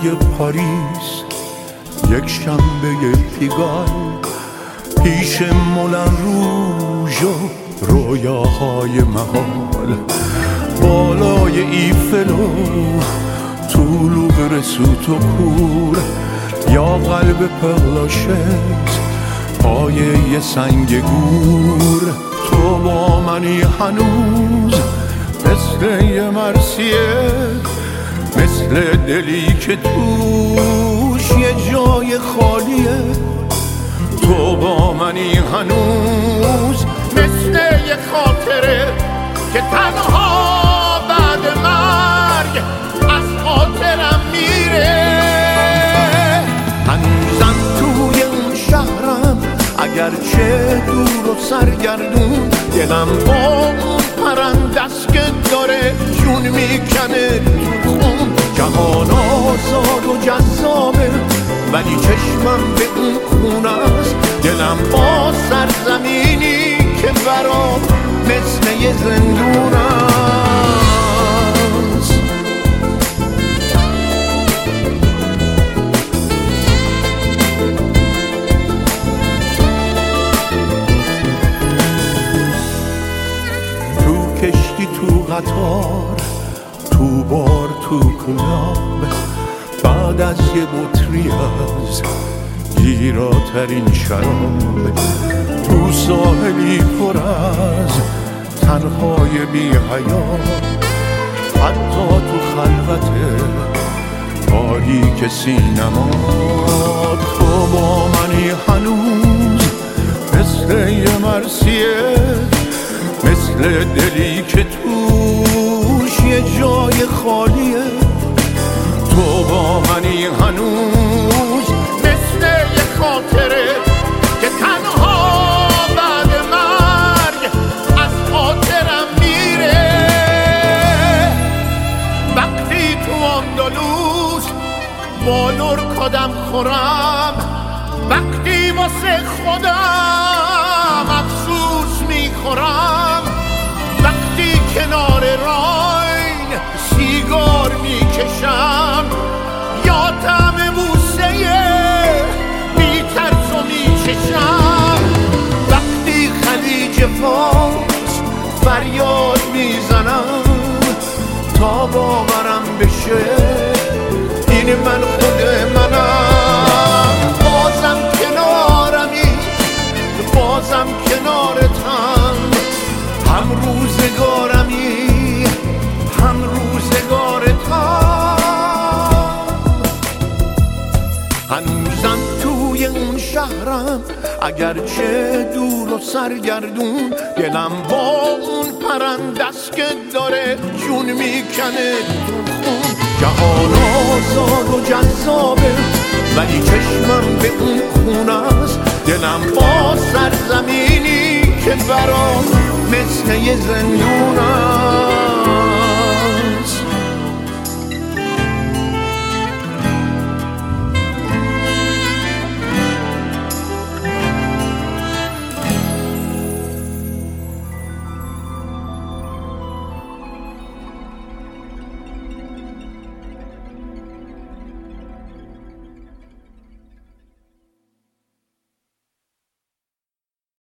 پاریس، یک شنبه پیگال، پیش مولن روژ و رویاهای محال، بالای ایفل و طول سوت و کور، یا قلب پرلاشت پایه سنگ گور. تو با منی هنوز مثل یه مرثیه، مثل دلی که توش یه جای خالیه. تو با منی هنوز مثل یه خاطره که تنها بعد مرگ از خاطرم میره. هنوزم توی اون شهرم اگرچه دور و سرگردون، دلم با اون پرندست که داره جون میکنه تو خون. جهان آزاد و جذابه ولی چشمم به اون خونه است، دلم با سرزمینی که برام مثل یه زندون است. تو کشتی، تو قطار، تو بار، تو کلاب، بعد از یه بطری از گیراترین شراب، تو ساحلی پر از تنهای بی حیات، حتی تو خلوت تاریک سینما. تو با منی هنوز مثل یه مرثیه، مثل دلی که توش یه جای خالیه. تو با منی هنوز مثل یه خاطره که تنها بعد مرگ از خاطرم میره. وقتی تو اندلس با لرکادم خورم، وقتی واسه خودم افسوس میخورم، وقتی کنار راین سیگار میکشم، یا طعم بوسه بی ترس میچشم، وقتی خلیج فارس فریاد میزنم تا باورم بشه این من خود منم. بازم کنارمی، بازم کنارتم، هم روزگارمی، هم روزگارتم. هنوزم توی اون شهرم اگرچه دور و سرگردون، دلم با اون پرندست که داره جون میکنه تو خون. جهان آزاد و جذابه ولی چشمم به اون خونه است، دلم با سرزمینی که برام مثل یه زندون است.